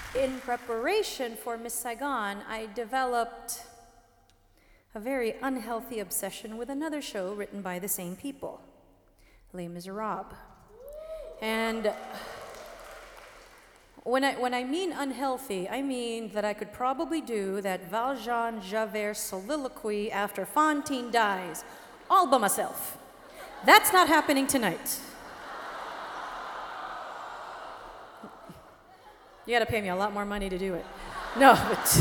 In preparation for Miss Saigon, I developed a very unhealthy obsession with another show written by the same people, Les Miserables. And when I mean unhealthy, I mean that I could probably do that Valjean Javert soliloquy after Fantine dies, all by myself. That's not happening tonight. You gotta pay me a lot more money to do it. No,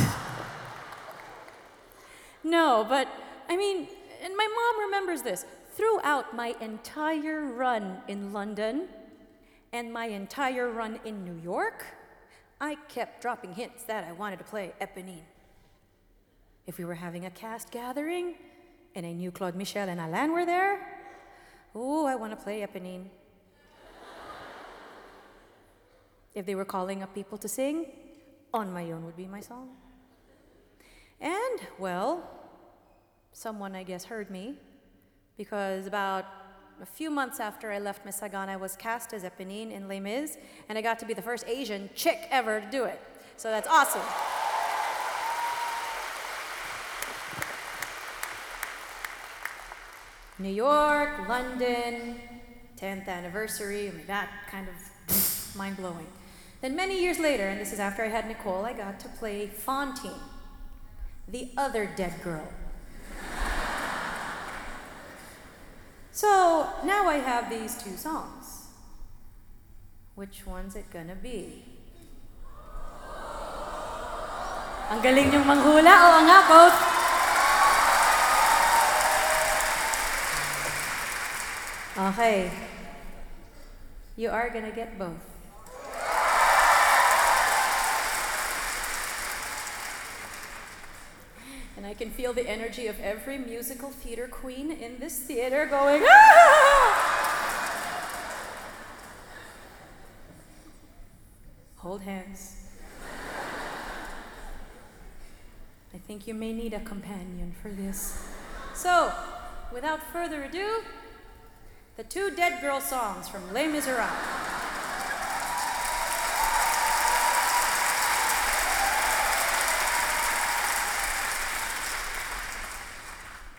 but I mean, and my mom remembers this. Throughout my entire run in London and my entire run in New York, I kept dropping hints that I wanted to play Eponine. If we were having a cast gathering and I knew Claude Michel and Alain were there, oh, I want to play Eponine. If they were calling up people to sing, On My Own would be my song. And, well, someone, I guess, heard me, because about a few months after I left Miss Saigon, I was cast as Eponine in Les Mis, and I got to be the first Asian chick ever to do it. So that's awesome. New York, London, 10th anniversary, I mean, that kind of mind-blowing. Then many years later, and this is after I had Nicole, I got to play Fantine, the other dead girl. So now I have these two songs. Which one's it gonna be? Ang galing niyong manghula, oo nga, both. Okay. You are gonna get both. And I can feel the energy of every musical theater queen in this theater going, ah! Hold hands. I think you may need a companion for this. So, without further ado, the two Dead Girl songs from Les Miserables.